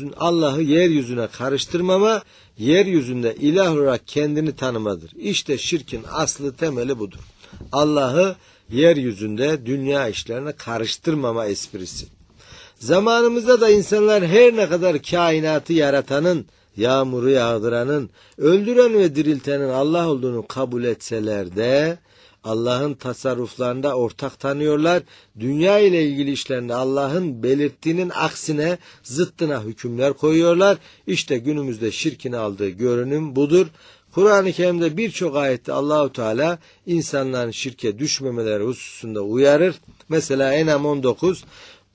A: yeryüzüne karıştırmama, yeryüzünde ilah olarak kendini tanımadır. İşte şirkin aslı temeli budur. Allah'ı yeryüzünde dünya işlerine karıştırmama esprisi. Zamanımızda da insanlar her ne kadar kainatı yaratanın, yağmuru yağdıranın, öldüren ve diriltenin Allah olduğunu kabul etseler de Allah'ın tasarruflarında ortak tanıyorlar. Dünya ile ilgili işlerinde Allah'ın belirttiğinin aksine, zıttına hükümler koyuyorlar. İşte günümüzde şirkin aldığı görünüm budur. Kur'an-ı Kerim'de birçok ayette Allahu Teala insanların şirke düşmemeleri hususunda uyarır. Mesela En'am 19,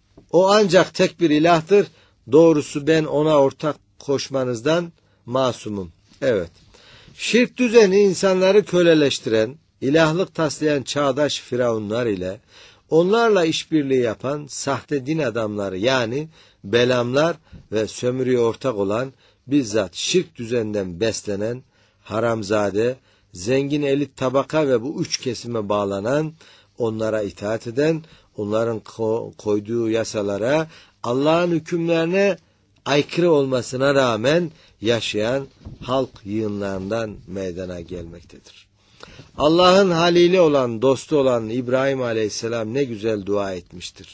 A: o ancak tek bir ilahtır. Doğrusu ben ona ortak koşmanızdan masumum. Evet. Şirk düzeni insanları köleleştiren, ilahlık taslayan çağdaş firavunlar ile onlarla işbirliği yapan sahte din adamları yani belamlar ve sömürüye ortak olan bizzat şirk düzeninden beslenen haramzade, zengin elit tabaka ve bu üç kesime bağlanan, onlara itaat eden, onların koyduğu yasalara, Allah'ın hükümlerine aykırı olmasına rağmen yaşayan halk yığınlarından meydana gelmektedir. Allah'ın halili olan, dostu olan İbrahim Aleyhisselam ne güzel dua etmiştir.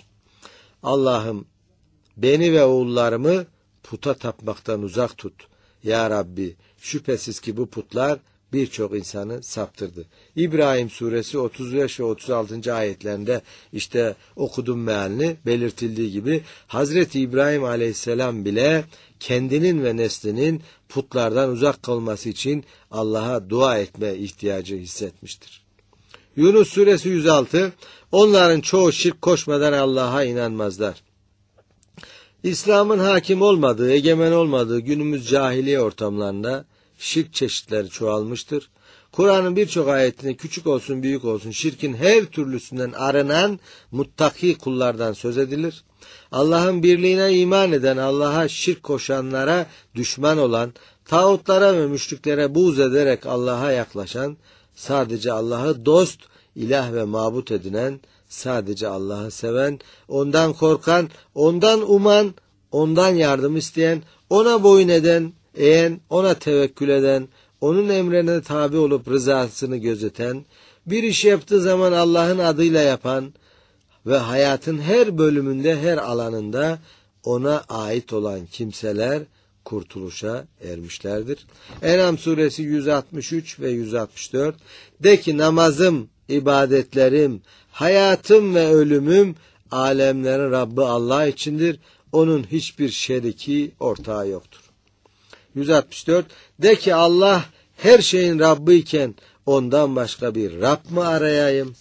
A: Allah'ım beni ve oğullarımı puta tapmaktan uzak tut. Ya Rabbi, şüphesiz ki bu putlar birçok insanı saptırdı. İbrahim suresi 35 ve 36. ayetlerinde işte okudum mealini belirtildiği gibi Hazreti İbrahim Aleyhisselam bile kendinin ve neslinin putlardan uzak kalması için Allah'a dua etme ihtiyacı hissetmiştir. Yunus suresi 106, onların çoğu şirk koşmadan Allah'a inanmazlar. İslam'ın hakim olmadığı, egemen olmadığı günümüz cahiliye ortamlarında şirk çeşitleri çoğalmıştır. Kur'an'ın birçok ayetinde küçük olsun büyük olsun şirkin her türlüsünden arınan muttaki kullardan söz edilir. Allah'ın birliğine iman eden, Allah'a şirk koşanlara düşman olan, tağutlara ve müşriklere buğz ederek Allah'a yaklaşan, sadece Allah'ı dost, ilah ve mabut edinen, sadece Allah'ı seven, ondan korkan, ondan uman, ondan yardım isteyen, ona boyun eğen, ona tevekkül eden, onun emrine tabi olup rızasını gözeten, bir iş yaptığı zaman Allah'ın adıyla yapan ve hayatın her bölümünde, her alanında ona ait olan kimseler kurtuluşa ermişlerdir. En'am suresi 163 ve 164. De ki namazım, ibadetlerim, hayatım ve ölümüm alemlerin Rabbi Allah içindir. Onun hiçbir şeriki, ortağı yoktur. 164. De ki Allah her şeyin Rabbi iken ondan başka bir Rab mı arayayım?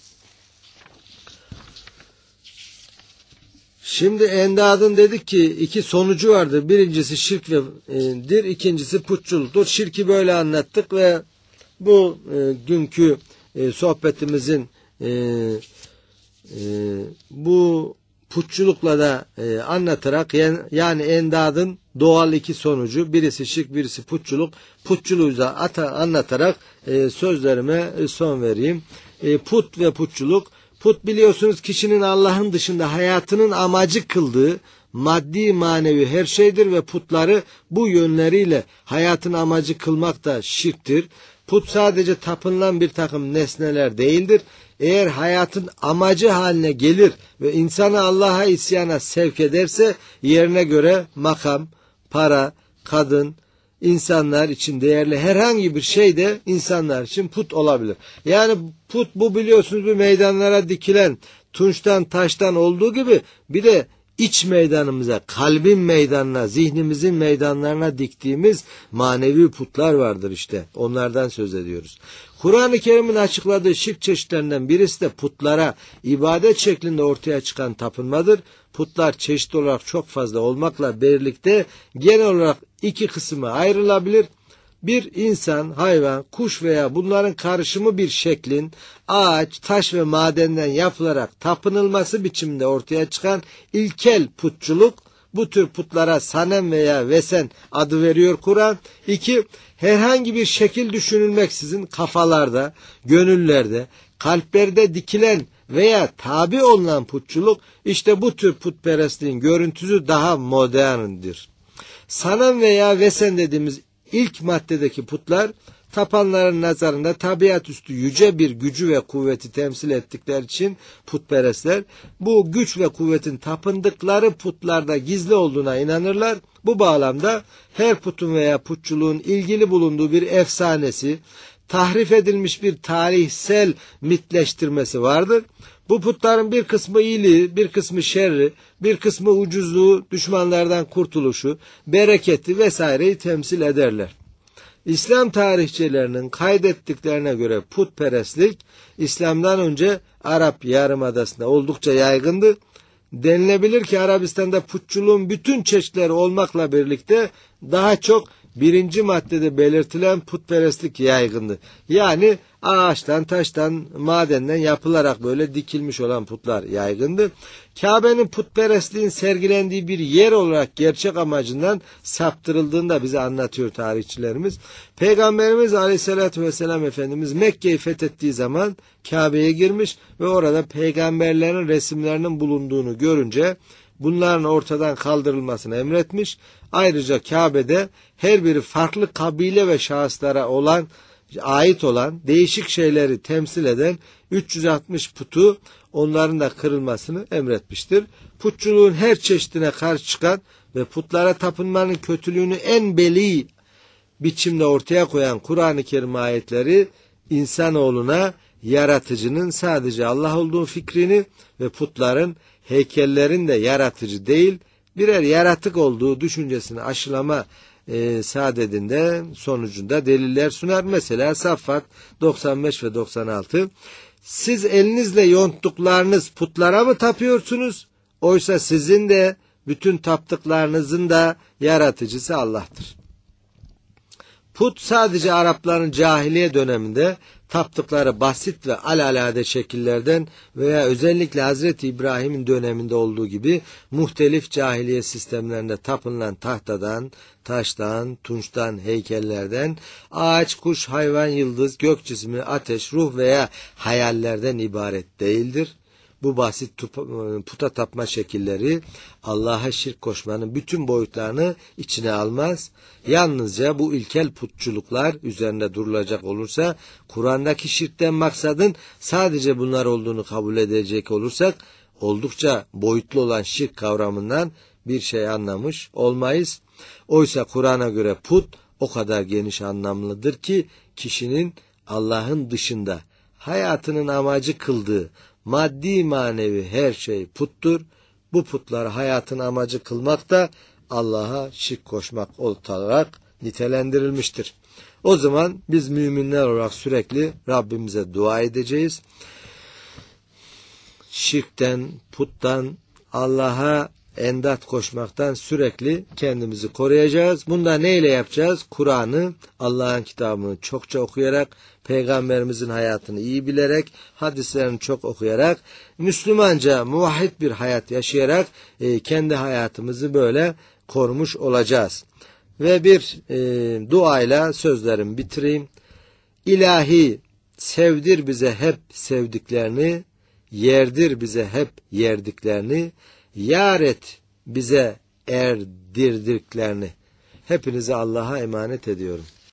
A: Şimdi endadın dedik ki iki sonucu vardır. Birincisi şirk ve'dir, ikincisi putçuluktur. Şirki böyle anlattık ve bu günkü sohbetimizin bu putçulukla da anlatarak yani endadın doğal iki sonucu, birisi şirk, birisi putçuluk. Putçuluğu da anlatarak sözlerime son vereyim. Put ve putçuluk. Put biliyorsunuz kişinin Allah'ın dışında hayatının amacı kıldığı maddi manevi her şeydir ve putları bu yönleriyle hayatın amacı kılmak da şirktir. Put sadece tapınılan bir takım nesneler değildir. Eğer hayatın amacı haline gelir ve insanı Allah'a isyana sevk ederse yerine göre makam, para, kadın, insanlar için değerli herhangi bir şey de insanlar için put olabilir. Yani put bu biliyorsunuz bir meydanlara dikilen tunçtan taştan olduğu gibi bir de iç meydanımıza, kalbin meydanına, zihnimizin meydanlarına diktiğimiz manevi putlar vardır işte. Onlardan söz ediyoruz. Kur'an-ı Kerim'in açıkladığı şirk çeşitlerinden birisi de putlara ibadet şeklinde ortaya çıkan tapınmadır. Putlar çeşitli olarak çok fazla olmakla birlikte genel olarak iki kısma ayrılabilir. Bir insan, hayvan, kuş veya bunların karışımı bir şeklin ağaç, taş ve madenden yapılarak tapınılması biçiminde ortaya çıkan ilkel putçuluk, bu tür putlara sanem veya vesen adı veriyor Kur'an. 2. Herhangi bir şekil düşünülmeksizin kafalarda, gönüllerde, kalplerde dikilen veya tabi olunan putçuluk, işte bu tür putperestliğin görüntüsü daha moderndir. Sanem veya vesen dediğimiz İlk maddedeki putlar tapanların nazarında tabiat üstü yüce bir gücü ve kuvveti temsil ettikleri için putperestler bu güç ve kuvvetin tapındıkları putlarda gizli olduğuna inanırlar. Bu bağlamda her putun veya putçuluğun ilgili bulunduğu bir efsanesi, tahrif edilmiş bir tarihsel mitleştirmesi vardır. Bu putların bir kısmı iyiliği, bir kısmı şerri, bir kısmı ucuzluğu, düşmanlardan kurtuluşu, bereketi vesaireyi temsil ederler. İslam tarihçilerinin kaydettiklerine göre putperestlik İslam'dan önce Arap Yarımadası'nda oldukça yaygındı. Denilebilir ki Arabistan'da putçuluğun bütün çeşitleri olmakla birlikte daha çok birinci maddede belirtilen putperestlik yaygındı. Yani ağaçtan, taştan, madenden yapılarak böyle dikilmiş olan putlar yaygındı. Kabe'nin putperestliğin sergilendiği bir yer olarak gerçek amacından saptırıldığını da bize anlatıyor tarihçilerimiz. Peygamberimiz Aleyhisselatü Vesselam Efendimiz Mekke'yi fethettiği zaman Kabe'ye girmiş ve orada peygamberlerin resimlerinin bulunduğunu görünce bunların ortadan kaldırılmasını emretmiş. Ayrıca Kabe'de her biri farklı kabile ve şahıslara ait olan değişik şeyleri temsil eden 360 putu onların da kırılmasını emretmiştir. Putçuluğun her çeşidine karşı çıkan ve putlara tapınmanın kötülüğünü en beli biçimde ortaya koyan Kur'an-ı Kerim ayetleri insanoğluna yaratıcının sadece Allah olduğu fikrini ve putların, heykellerin de yaratıcı değil, birer yaratık olduğu düşüncesini aşılama saadetinde sonucunda deliller sunar. Mesela Saffat 95 ve 96. Siz elinizle yonttuklarınız putlara mı tapıyorsunuz? Oysa sizin de bütün taptıklarınızın da yaratıcısı Allah'tır. Put sadece Arapların cahiliye döneminde taptıkları basit ve alelade şekillerden veya özellikle Hazreti İbrahim'in döneminde olduğu gibi muhtelif cahiliye sistemlerinde tapınılan tahtadan, taştan, tunçtan, heykellerden, ağaç, kuş, hayvan, yıldız, gök cismi, ateş, ruh veya hayallerden ibaret değildir. Bu basit puta tapma şekilleri Allah'a şirk koşmanın bütün boyutlarını içine almaz. Yalnızca bu ilkel putçuluklar üzerinde durulacak olursa, Kur'an'daki şirkten maksadın sadece bunlar olduğunu kabul edecek olursak, oldukça boyutlu olan şirk kavramından bir şey anlamış olmayız. Oysa Kur'an'a göre put o kadar geniş anlamlıdır ki kişinin Allah'ın dışında hayatının amacı kıldığı maddi manevi her şey puttur. Bu putları hayatın amacı kılmak da Allah'a şirk koşmak olarak nitelendirilmiştir. O zaman biz müminler olarak sürekli Rabbimize dua edeceğiz. Şirkten, puttan, Allah'a endat koşmaktan sürekli kendimizi koruyacağız. Bunda neyle yapacağız? Kur'an'ı, Allah'ın kitabını çokça okuyarak, Peygamberimizin hayatını iyi bilerek, hadislerini çok okuyarak, Müslümanca, muvahhid bir hayat yaşayarak kendi hayatımızı böyle korumuş olacağız. Ve bir duayla sözlerimi bitireyim. İlahi, sevdir bize hep sevdiklerini, yerdir bize hep yerdiklerini, yar et bize erdirdiklerini. Hepinizi Allah'a emanet ediyorum.